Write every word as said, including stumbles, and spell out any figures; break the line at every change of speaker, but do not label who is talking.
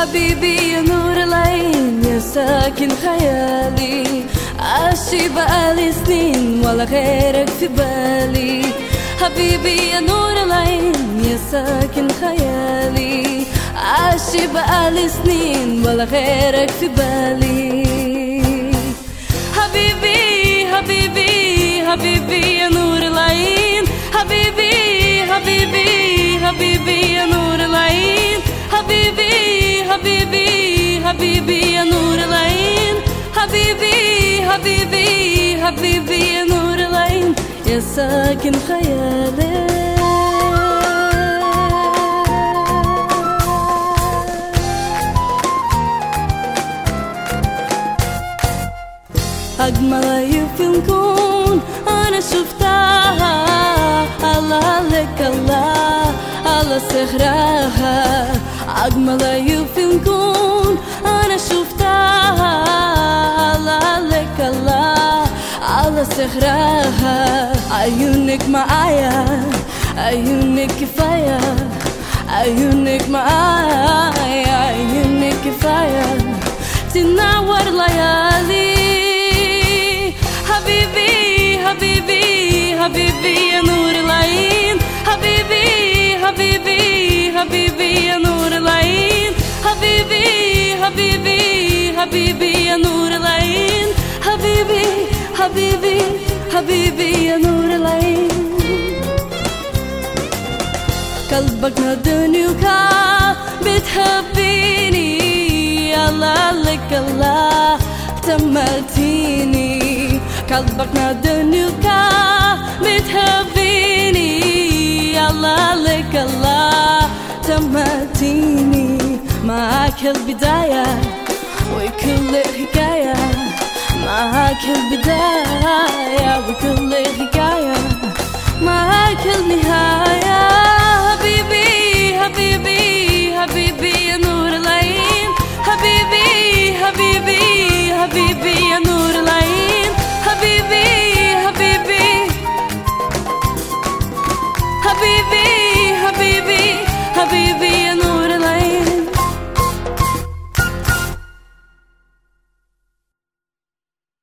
حبيبي يا نور العين يا ساكن خيالي، عاشي بقالي سنين ولا غيرك في بالي. حبيبي يا نور العين يا ساكن خيالي، عاشي بقالي سنين ولا غيرك في بالي. حبيبي حبيبي حبيبي يا نور العين، حبيبي حبيبي حبيبي يا نور العين، حبيبي حبيبي حبيبي يا نور العين، حبيبي حبيبي حبيبي يا نور العين يا ساكن خيالي. أجمل عيون في الكون أنا شفتها، الله لك الله على سحرها. أجمل عيون في الكون أنا شفتها، الله لك الله على سحرها. عيونك معايا عيونك كفاية، عيونك معايا عيونك كفاية تنور ليالي. حبيبي حبيبي حبيبي يا نور العين، حبيبي حبيبي حبيبي يا نور العين، حبيبي حبيبي حبيبي يا نور العين، حبيبي حبيبي حبيبي يا نور العين. قلبك نادني وكان بتحبيني، الله لك الله تمتيني. قلبك نادني وكان بتحبيني، الله لك الله تمتيني. معاك البداية وكل حكاية، معاك البداية وكل حكاية، معاك النهاية. حبيبي حبيبي حبيبي يا نور العين، حبيبي حبيبي حبيبي يا نور العين.